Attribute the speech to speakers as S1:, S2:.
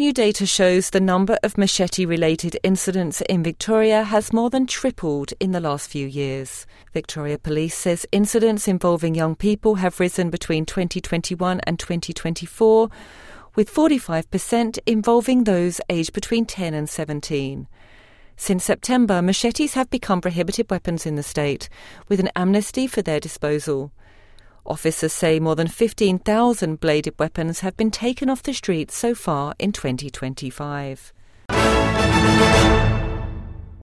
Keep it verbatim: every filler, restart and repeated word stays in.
S1: new data shows the number of machete-related incidents in Victoria has more than tripled in the last few years. Victoria Police says incidents involving young people have risen between twenty twenty-one and twenty twenty-four, with forty-five percent involving those aged between ten and seventeen. Since September, machetes have become prohibited weapons in the state, with an amnesty for their disposal. Officers say more than fifteen thousand bladed weapons have been taken off the streets so far in twenty twenty-five.